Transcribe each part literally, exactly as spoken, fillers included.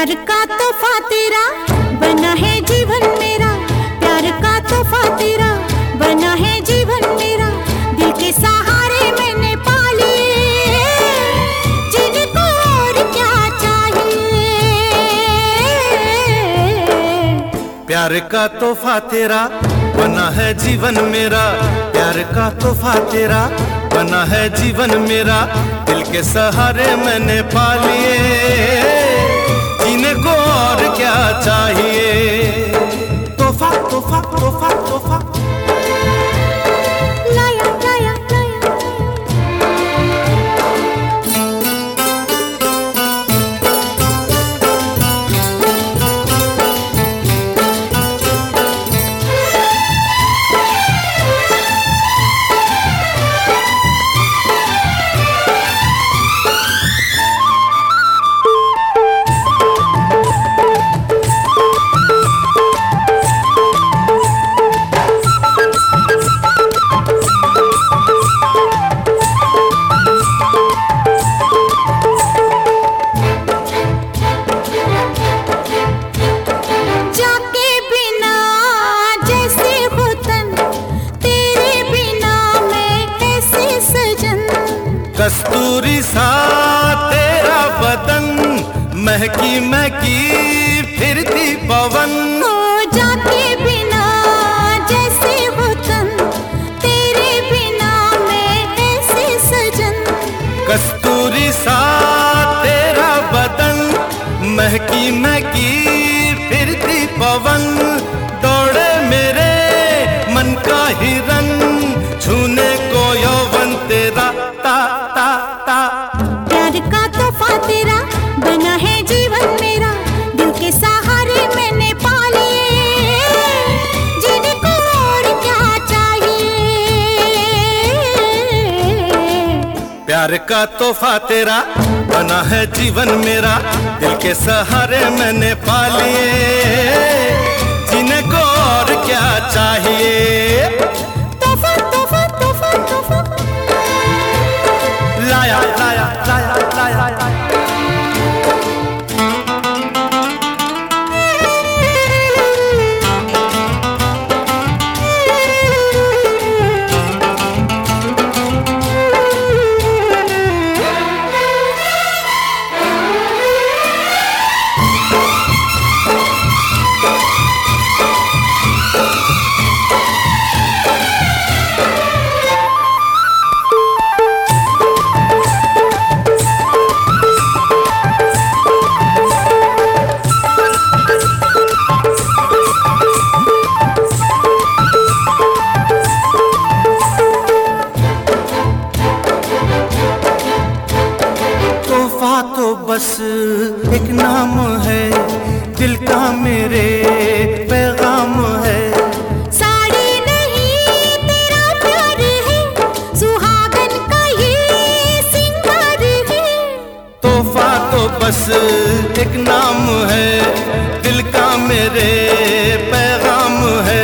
प्यार का तोहफा तेरा बना है जीवन मेरा, प्यार का तोहफा तेरा बना है जीवन मेरा। दिल के सहारे मैंने पा लिए, जिनको और क्या चाहिए। प्यार का तोहफा तेरा बना है जीवन मेरा, प्यार का तोहफा तेरा बना है जीवन मेरा। दिल के सहारे मैंने पा लिए, जिनको और क्या चाहिए। तोहफा तोहफा तोहफा तोहफा लाया लाया लाया। कस्तूरी सा तेरा बदन, महकी महकी फिरती पवन। हो जाके बिना जैसे वतन, तेरे बिना मैं ऐसे सजन। कस्तूरी सा तेरा बदन, महकी महकी फिरती पवन। दौड़े मेरे मन का हिरन, छूने को यौवन तेरा ता ता ता। प्यार का तोहफा तेरा बना है जीवन मेरा, दिल के सहारे मैंने पा लिए, जिनको और क्या चाहिए। प्यार का तोहफा तेरा बना है जीवन मेरा, दिल के सहारे मैंने पा लिए, जिनको और क्या चाहिए। तोहफा तोहफा तोहफा तोहफा लाया लाया लाया लाया। तो बस एक नाम है, दिल का मेरे पैगाम है। साड़ी नहीं तेरा प्यार है, सुहागन का ये सिंगार है। तोहफा तो बस एक नाम है, दिल का मेरे पैगाम है।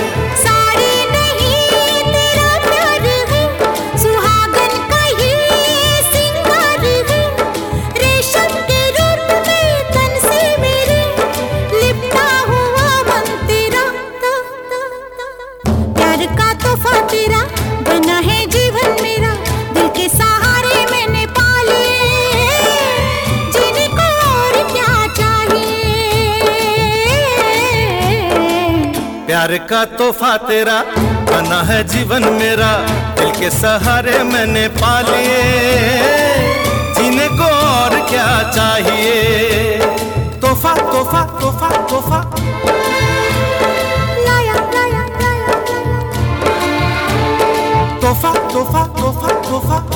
तेरा बना है जीवन मेरा, दिल के सहारे मैंने पा लिए, जिनको और क्या चाहिए। प्यार का तोहफा तेरा बना है जीवन मेरा, दिल के सहारे मैंने पा लिए, जिनको और क्या चाहिए। तोहफा तोहफा तोहफा तोहफा लाया लाया लाया। तोहफा तोहफा तोहफा तोहफा।